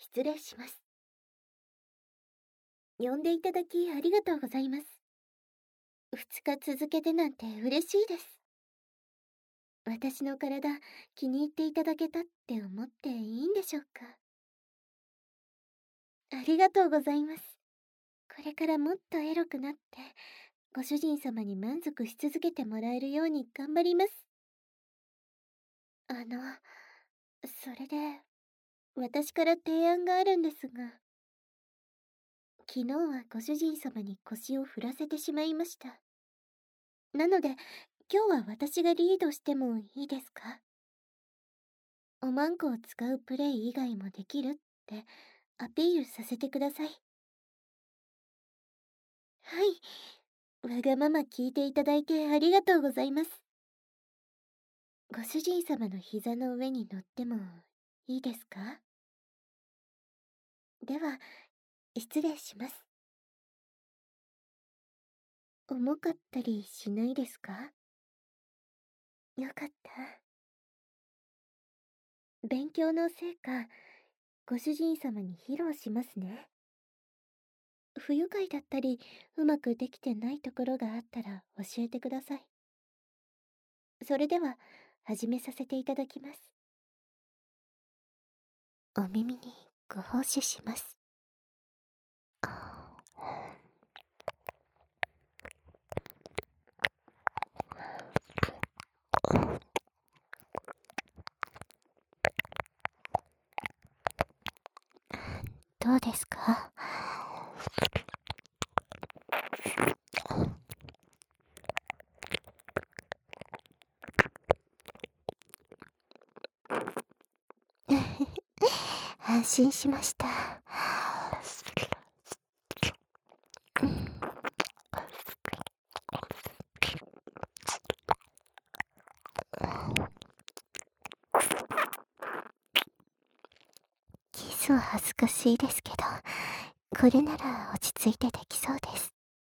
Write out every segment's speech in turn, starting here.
失礼します。呼んでいただきありがとうございます。2日続けてなんて嬉しいです。私の体気に入っていただけたって思っていいんでしょうか。ありがとうございます。これからもっとエロくなって、ご主人様に満足し続けてもらえるように頑張ります。それで、私から提案があるんですが、昨日はご主人様に腰を振らせてしまいました。なので、今日は私がリードしてもいいですか？おまんこを使うプレイ以外もできるってアピールさせてください。はい。わがまま聞いていただいてありがとうございます。ご主人様の膝の上に乗ってもいいですか？では、失礼します。重かったりしないですか？よかった。勉強の成果、ご主人様に披露しますね。不愉快だったり、うまくできてないところがあったら教えてください。それでは、始めさせていただきます。お耳にご奉仕します。どうですか？安心しました。キスは恥ずかしいですけど、これなら落ち着いてできそうです。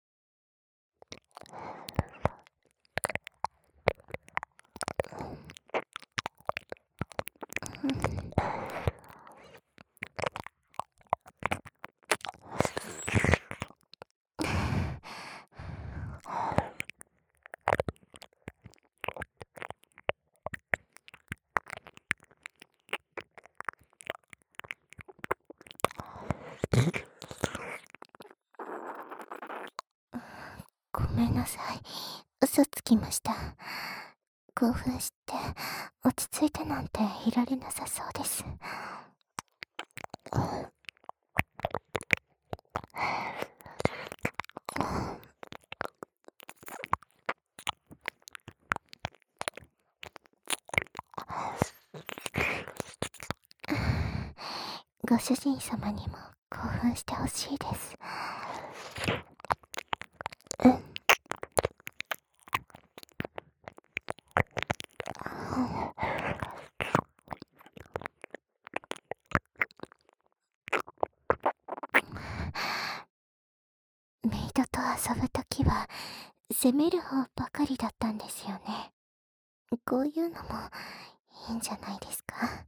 ごめんなさい。嘘つきました。興奮して落ち着いてなんていられなさそうです。ご主人様にも興奮してほしいです。メイドと遊ぶときは責める方ばかりだったんですよね。こういうのもいいんじゃないですか？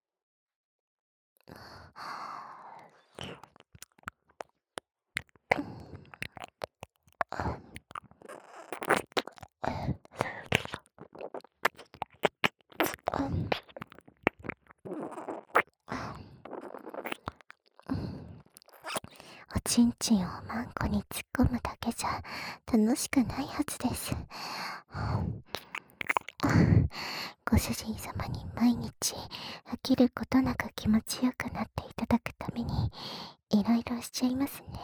おちんちんをマンコに突っ込むだけじゃ楽しくないはずです。ご主人様に毎日飽きることなく気持ちよくなっていただくためにいろいろしちゃいますね。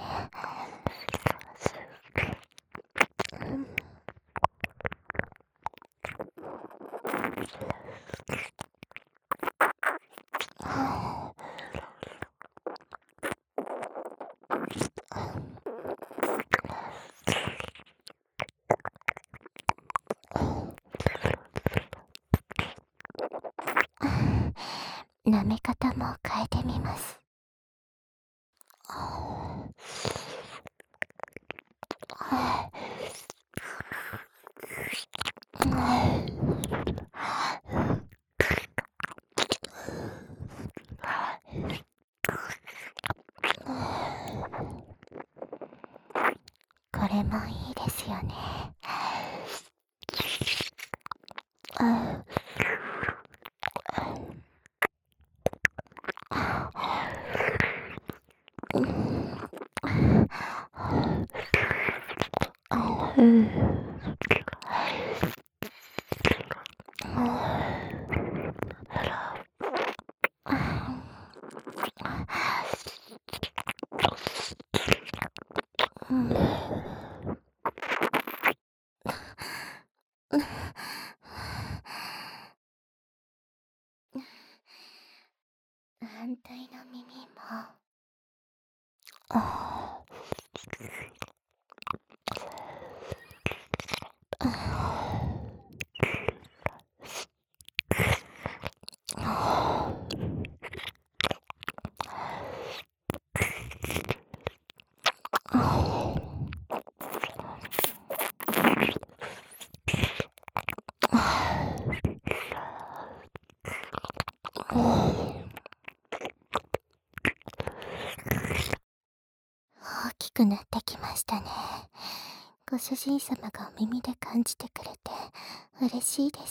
舐め方も変えてみます。 れもいいですよね。反対の耳も。大きくなってきましたね。ご主人様がお耳で感じてくれて嬉しいです。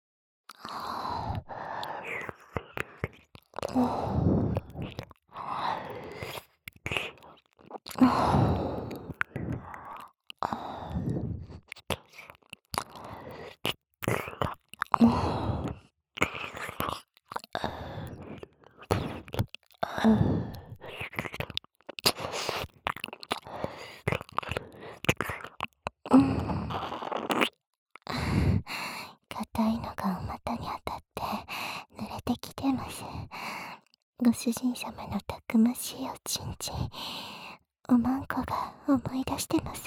硬いのがお股に当たって濡れてきてます。ご主人様のたくましいおちんちん、おまんこが思い出してます。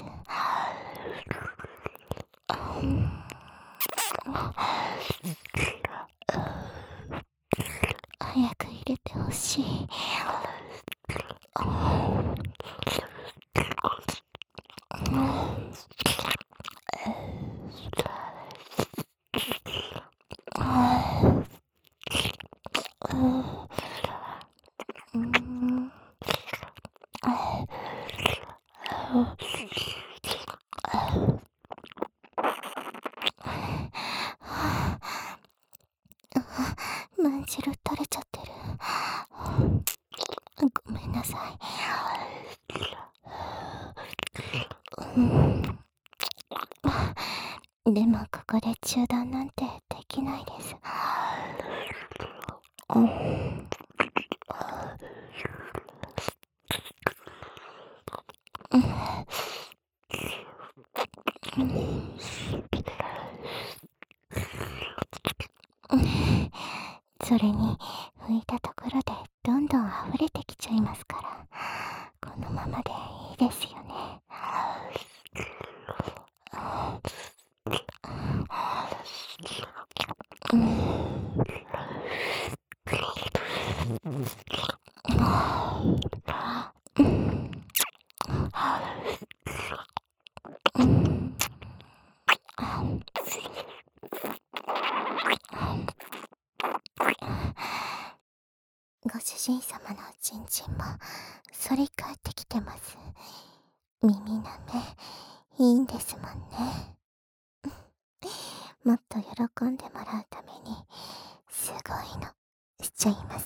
早く入れてほしい。まんじゅる取れちゃってる。ごめんなさい。でもここで中断なんてできないです。それに拭いたところでどんどん溢れてきちゃいますから、このままでいいですよね。ご主人様のおちんちんも反り返ってきてます。耳なめいいんですもんね。もっと喜んでもらうためにすごいのしちゃいます。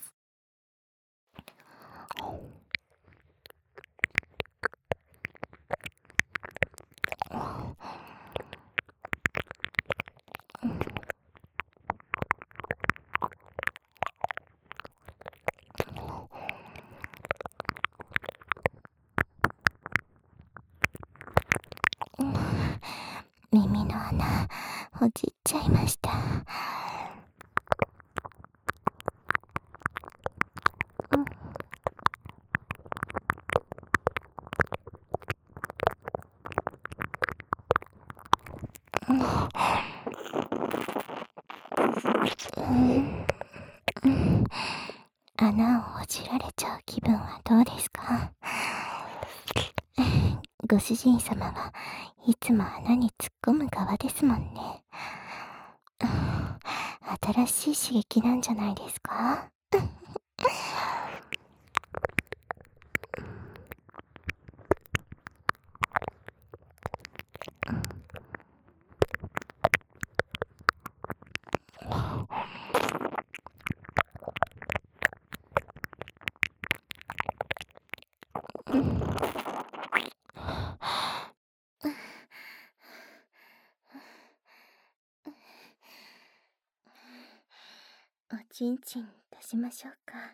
耳の穴ほじっちゃいました。穴をほじられちゃう気分はどうですか？ご主人様はいつも穴に突っ込む側ですもんね。新しい刺激なんじゃないですか？ ちんちん出しましょうか。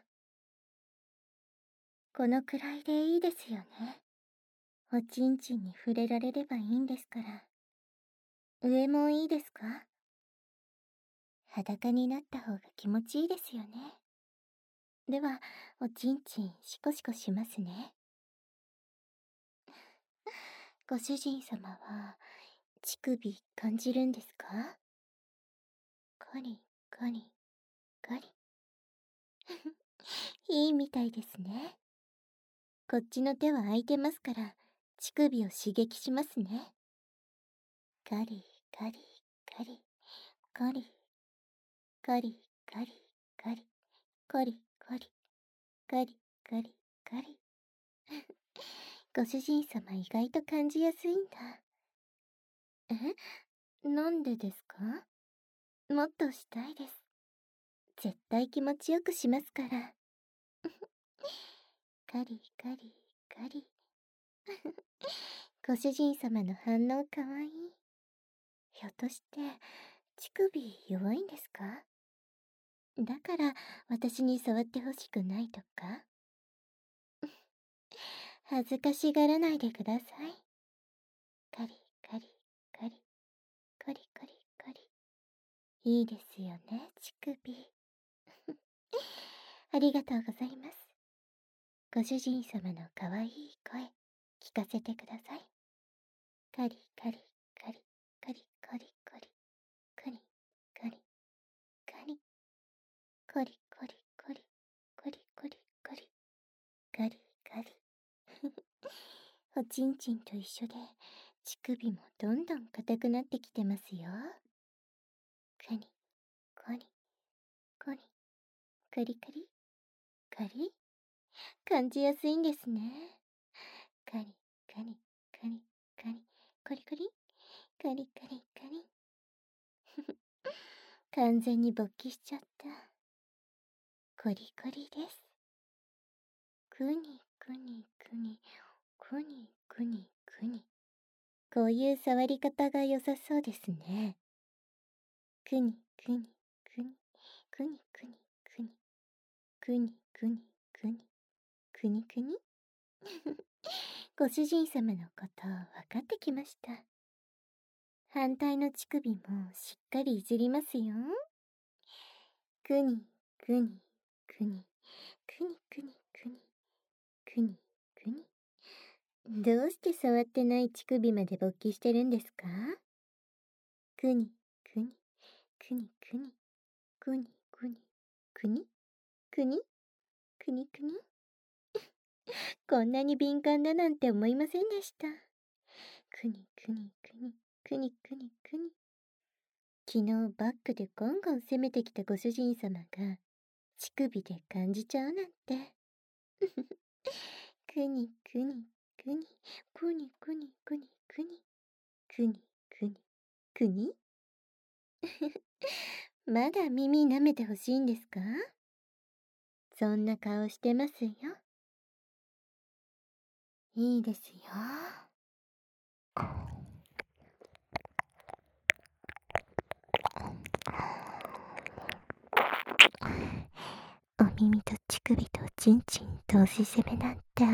このくらいでいいですよね。おちんちんに触れられればいいんですから。上もいいですか？裸になった方が気持ちいいですよね。では、おちんちんシコシコしますね。ご主人様は、乳首感じるんですか？ガリ、ガリ、ガリ。いいみたいですね。こっちの手は空いてますから、乳首を刺激しますね。ガリ、ガリ、ガリ、ガリ、ガリ、ガリ、ガリ、ガリ、ガリ、ガリ、ガリ、ガリ。ご主人様意外と感じやすいんだ。なんでですか？もっとしたいです。絶対気持ちよくしますから。ガリ、ガリ、ガリ。ご主人様の反応かわいい。ひょっとして、乳首弱いんですか？だから私に触ってほしくないとか？恥ずかしがらないでください。カリカリカリカリカリカリ。いいですよね、乳首。ありがとうございます。ご主人様のかわいい声、聞かせてください。カリカリカリカリカリカリカリカリカリカリカリカリカリカリカリカリカリ。おちんちんと一緒で乳首もどんどん硬くなってきてますよ。カリカリカリカリカリカリ。感じやすいんですね。カリカリカリカリカリカリカリカリカリ。完全に勃起しちゃった。コリコリです。くにくにくにくにくにくに。こういう触り方が良さそうですね。くにくにくにくにくにくにくにくにくにくにくに。ご主人様のこと分かってきました。反対の乳首もしっかりいじりますよ。くにくにくにくにくにくにくにくに。どうして触ってない乳首まで勃起してるんですか？くにくにくにくにくにくにくにくにくにくに。こんなに敏感だなんて思いませんでした。くにくにくにくにくにくに。昨日バックでゴンゴン攻めてきたご主人様が乳首で感じちゃうなんて。くにくにくにくにくにくにくにくにくにくに。まだ耳舐めてほしいんですか？そんな顔してますよ。いいですよ。お耳と乳首とチンチン同時攻めなんて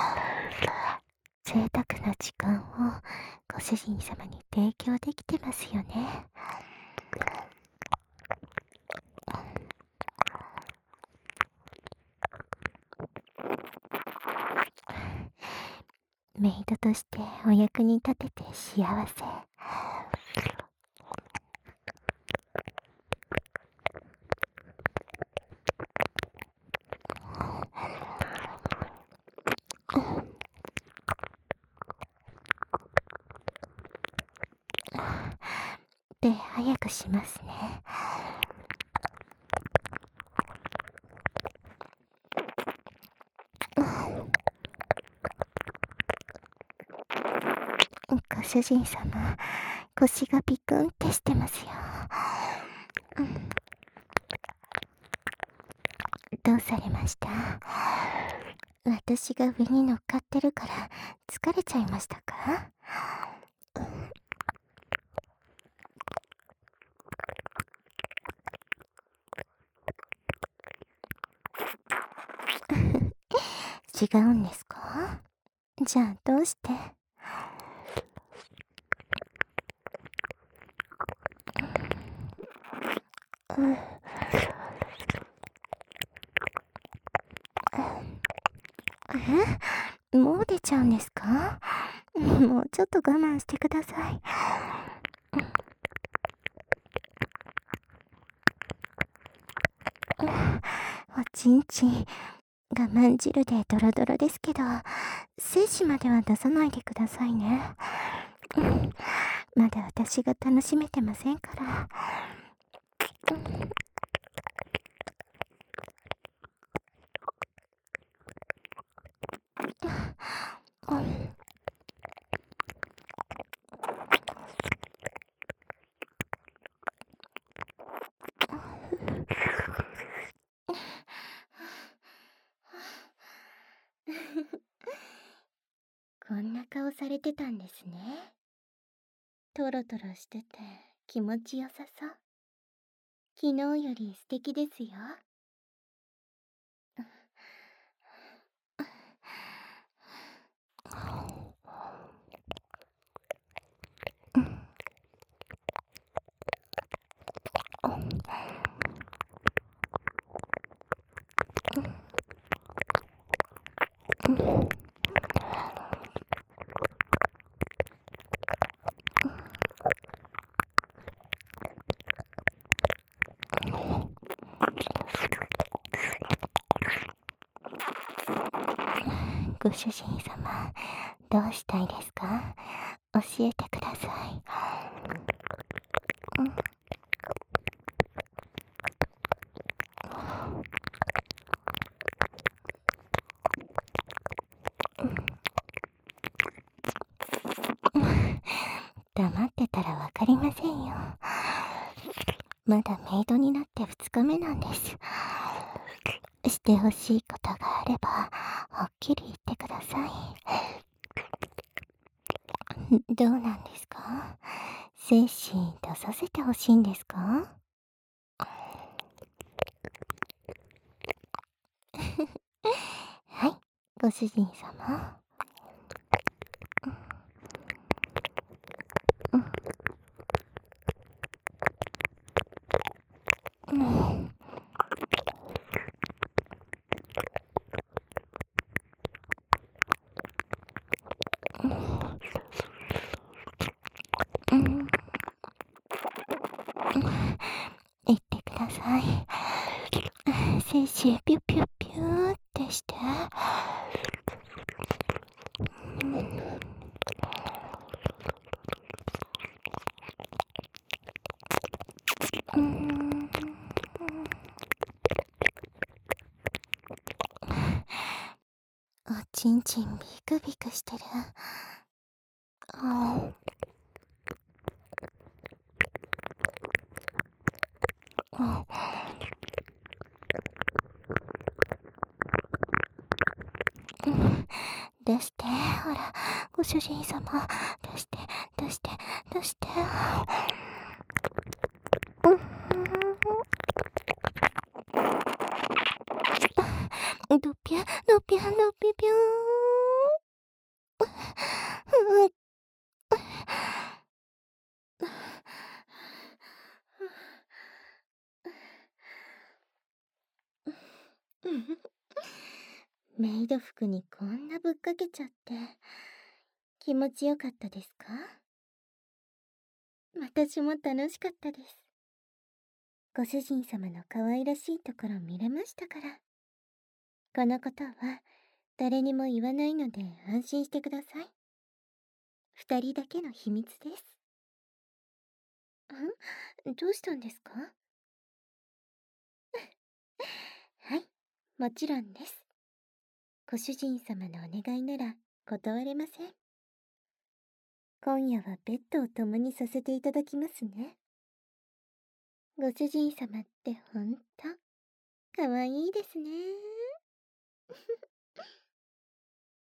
贅沢な時間をご主人様に提供できてますよね。メイドとしてお役に立てて幸せ。で、早くしますね。ご主人様、腰がビクンってしてますよ。どうされました？私が上に乗っかってるから疲れちゃいましたか？ 違うんですか？じゃあどうして？うん。もう出ちゃうんですか？もうちょっと我慢してください。おちんちん、我慢汁でドロドロですけど、精子までは出さないでくださいね。まだ私が楽しめてませんから。こんな顔されてたんですね。トロトロしてて気持ちよさそう。昨日より素敵ですよ。ご主人様、どうしたいですか？教えてください。黙ってたらわかりませんよ。まだメイドになって2日目なんです。してほしいことがあれば、はっきり言ってください。どうなんですか？精子出させてほしいんですか？はい、ご主人様。うん。うん。言ってください。精子ピュピュピューってして。うん。おちんちんビクビクしてる。ああ。出して、ほら、ご主人様。出して、出して、出して。うん。ドピャ、ドピャ、ドピピューン。メイド服にこんなぶっかけちゃって気持ちよかったですか？私も楽しかったです。ご主人様の可愛らしいところ見れましたから。このことは誰にも言わないので安心してください。二人だけの秘密です。どうしたんですか？はい、もちろんです。ご主人様のお願いなら断れません。今夜はベッドを共にさせていただきますね。ご主人様ってほんと、かわいいですね。